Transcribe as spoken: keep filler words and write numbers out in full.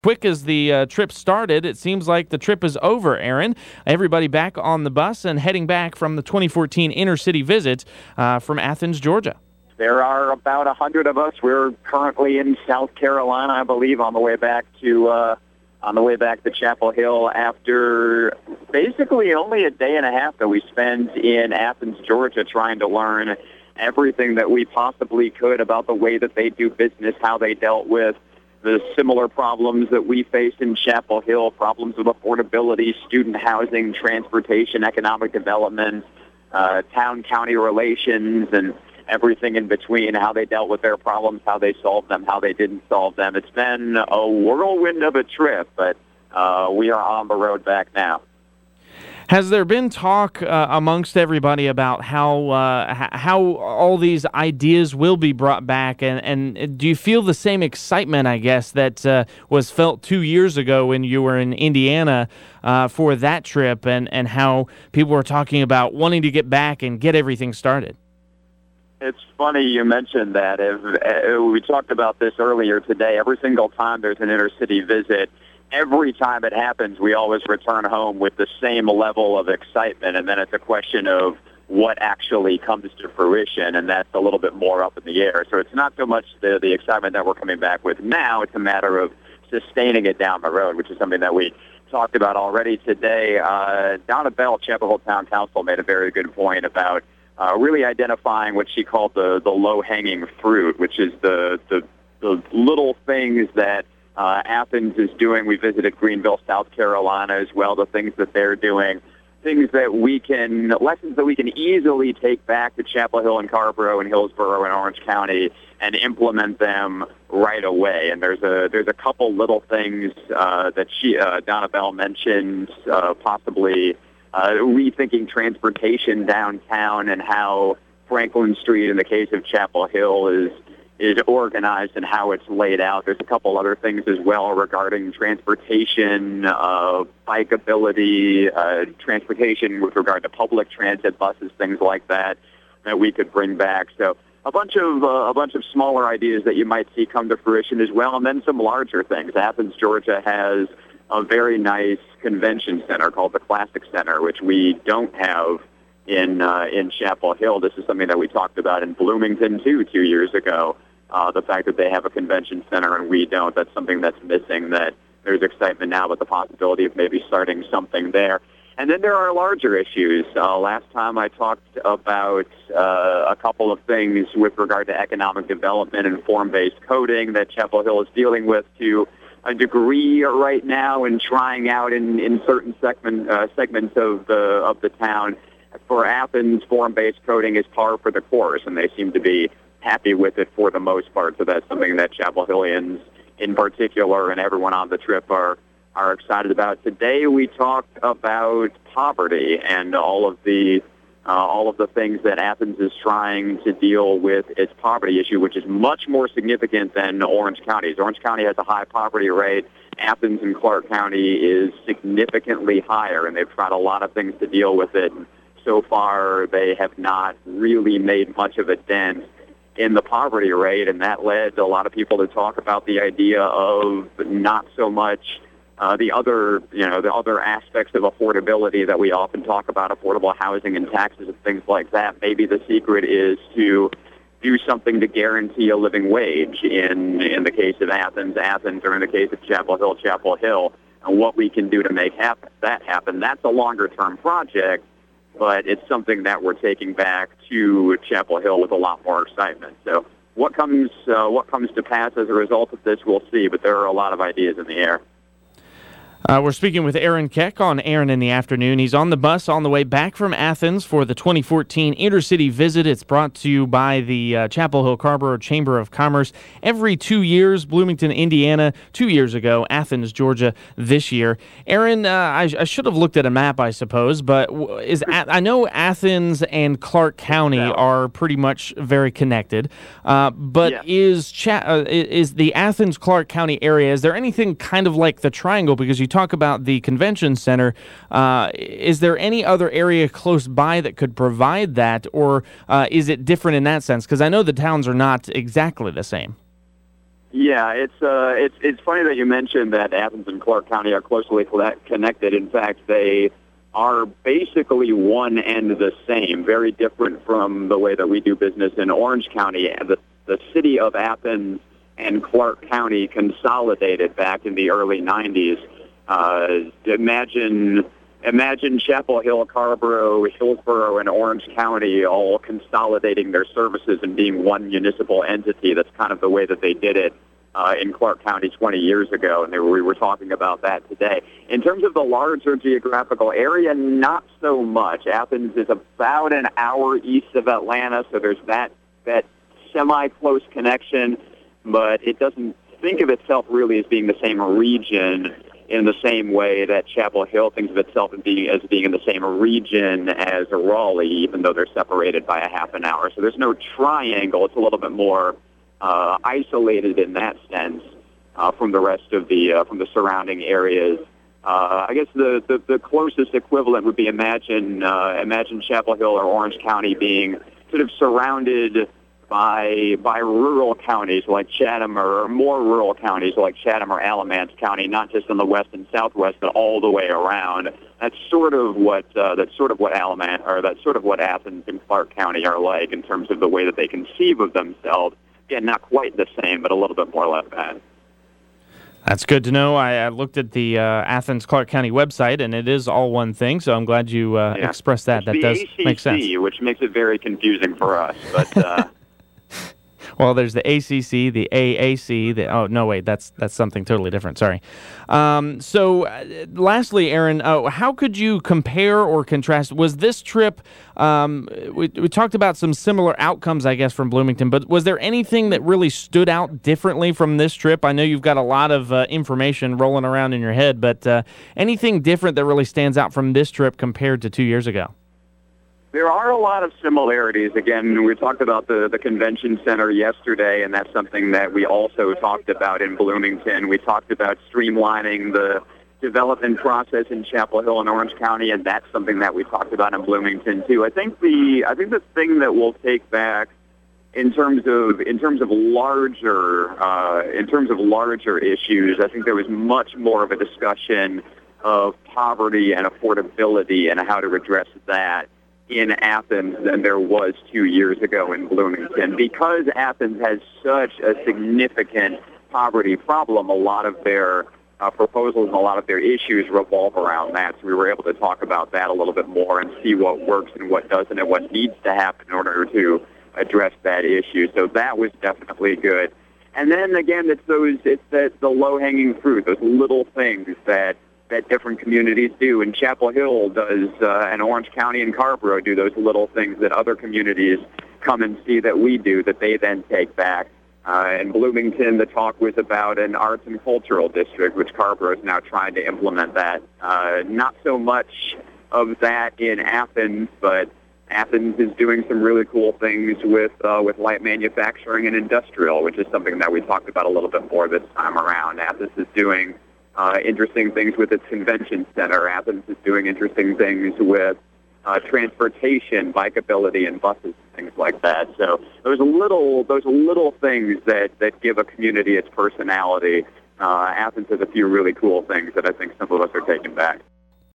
quick as the uh, trip started, it seems like the trip is over, Aaron. Everybody back on the bus and heading back from the twenty fourteen inner-city visit uh, from Athens, Georgia. There are about a hundred of us. We're currently in South Carolina, I believe, on the way back to uh, on the way back to Chapel Hill after basically only a day and a half that we spent in Athens, Georgia, trying to learn everything that we possibly could about the way that they do business, how they dealt with the similar problems that we faced in Chapel Hill, problems with affordability, student housing, transportation, economic development, uh, town-county relations, and everything in between, how they dealt with their problems, how they solved them, how they didn't solve them. It's been a whirlwind of a trip, but uh, we are on the road back now. Has there been talk uh, amongst everybody about how uh, how all these ideas will be brought back, and, and do you feel the same excitement, I guess, that uh, was felt two years ago when you were in Indiana uh, for that trip, and, and how people were talking about wanting to get back and get everything started? It's funny you mentioned that. If, uh, we talked about this earlier today. Every single time there's an inner-city visit, every time it happens, we always return home with the same level of excitement, and then it's a question of what actually comes to fruition, and that's a little bit more up in the air. So it's not so much the, the excitement that we're coming back with now. It's a matter of sustaining it down the road, which is something that we talked about already today. Uh, Donna Bell, Chapel Hill Town Council, made a very good point about uh, really identifying what she called the, the low-hanging fruit, which is the, the, the little things that Uh, Athens is doing. We visited Greenville, South Carolina as well, the things that they're doing, things that we can, lessons that we can easily take back to Chapel Hill and Carrboro and Hillsborough and Orange County and implement them right away. And there's a there's a couple little things uh, that she, uh, Donna Bell mentioned, uh, possibly uh, rethinking transportation downtown and how Franklin Street, in the case of Chapel Hill, is is organized and how it's laid out. There's a couple other things as well regarding transportation, uh, bikeability, uh, transportation with regard to public transit, buses, things like that, that we could bring back. So a bunch of uh, a bunch of smaller ideas that you might see come to fruition as well, and then some larger things. Athens, Georgia has a very nice convention center called the Classic Center, which we don't have in uh, in Chapel Hill. This is something that we talked about in Bloomington, too, two years ago. Uh, the fact that they have a convention center and we don't, that's something that's missing, that there's excitement now with the possibility of maybe starting something there. And then there are larger issues. Uh, last time I talked about uh, a couple of things with regard to economic development and form-based coding that Chapel Hill is dealing with to a degree right now and trying out in, in certain segment, uh, segments of the, of the town. For Athens, form-based coding is par for the course, and they seem to be happy with it for the most part. So that's something that Chapel Hillians in particular and everyone on the trip are, are excited about. Today we talked about poverty and all of the uh, all of the things that Athens is trying to deal with its poverty issue, which is much more significant than Orange County's. Orange County has a high poverty rate. Athens and Clark County is significantly higher, and they've tried a lot of things to deal with it. So far, they have not really made much of a dent in the poverty rate, and that led a lot of people to talk about the idea of not so much uh, the other, you know, the other aspects of affordability that we often talk about, affordable housing and taxes and things like that. Maybe the secret is to do something to guarantee a living wage in in the case of Athens, Athens, or in the case of Chapel Hill, Chapel Hill, and what we can do to make happen, that happen. That's a longer-term project, but it's something that we're taking back to Chapel Hill with a lot more excitement. So what comes uh, what comes to pass as a result of this, we'll see, but there are a lot of ideas in the air. Uh, we're speaking with Aaron Keck on Aaron in the Afternoon. He's on the bus on the way back from Athens for the twenty fourteen Intercity Visit. It's brought to you by the uh, Chapel Hill Carrboro Chamber of Commerce. Every two years, Bloomington, Indiana, two years ago, Athens, Georgia, this year. Aaron, uh, I, I should have looked at a map, I suppose, but is I know Athens and Clark County are pretty much very connected, uh, but yeah. is, Cha- uh, is the Athens-Clark County area, is there anything kind of like the triangle? Because you talk about the convention center. Uh, is there any other area close by that could provide that, or uh, is it different in that sense? Because I know the towns are not exactly the same. Yeah, it's uh, it's it's funny that you mentioned that Athens and Clark County are closely connected. In fact, they are basically one and the same, very different from the way that we do business in Orange County. The, the city of Athens and Clark County consolidated back in the early nineties. Uh, imagine imagine Chapel Hill, Carrboro, Hillsborough, and Orange County all consolidating their services and being one municipal entity. That's kind of the way that they did it Uh, in Clark County twenty years ago, and they, we were talking about that today. In terms of the larger geographical area, not so much. Athens is about an hour east of Atlanta, so there's that that semi-close connection, but it doesn't think of itself really as being the same region in the same way that Chapel Hill thinks of itself as being, as being in the same region as Raleigh, even though they're separated by a half an hour. So there's no triangle. It's a little bit more Uh, isolated in that sense uh, from the rest of the uh, from the surrounding areas. Uh, I guess the, the, the closest equivalent would be imagine uh, imagine Chapel Hill or Orange County being sort of surrounded by by rural counties like Chatham, or more rural counties like Chatham or Alamance County, not just in the west and southwest, but all the way around. That's sort of what uh, that's sort of what Alamance, or that's sort of what Athens and Clark County are like in terms of the way that they conceive of themselves. Again, not quite the same, but a little bit more like that. That's good to know. I, I looked at the uh, Athens-Clark County website, and it is all one thing, so I'm glad you uh, yeah. expressed that. It's that the does A C C, make sense. Which makes it very confusing for us. But uh... Well, there's the A C C, the A A C. The, oh, no, wait, that's that's something totally different. Sorry. Um, so, uh, lastly, Aaron, uh, how could you compare or contrast? Was this trip, um, we, we talked about some similar outcomes, I guess, from Bloomington, but was there anything that really stood out differently from this trip? I know you've got a lot of uh, information rolling around in your head, but uh, anything different that really stands out from this trip compared to two years ago? There are a lot of similarities. Again, we talked about the, the convention center yesterday, and that's something that we also talked about in Bloomington. We talked about streamlining the development process in Chapel Hill and Orange County, and that's something that we talked about in Bloomington too. I think the I think the thing that we'll take back in terms of in terms of larger uh, in terms of larger issues, I think there was much more of a discussion of poverty and affordability and how to address that in Athens than there was two years ago in Bloomington. Because Athens has such a significant poverty problem, a lot of their uh, proposals and a lot of their issues revolve around that. So we were able to talk about that a little bit more and see what works and what doesn't and what needs to happen in order to address that issue. So that was definitely good. And then again, it's those it's the, the low-hanging fruit, those little things that that different communities do. And Chapel Hill does, uh, and Orange County and Carrboro do those little things that other communities come and see that we do, that they then take back. Uh, in Bloomington, the talk was about an arts and cultural district, which Carrboro is now trying to implement that. Uh, not so much of that in Athens, but Athens is doing some really cool things with uh, with light manufacturing and industrial, which is something that we talked about a little bit more this time around. Athens is doing Uh, interesting things with its convention center. Athens is doing interesting things with uh, transportation, bikeability, and buses, things like that. So those little those little things that, that give a community its personality. Uh, Athens has a few really cool things that I think some of us are taking back.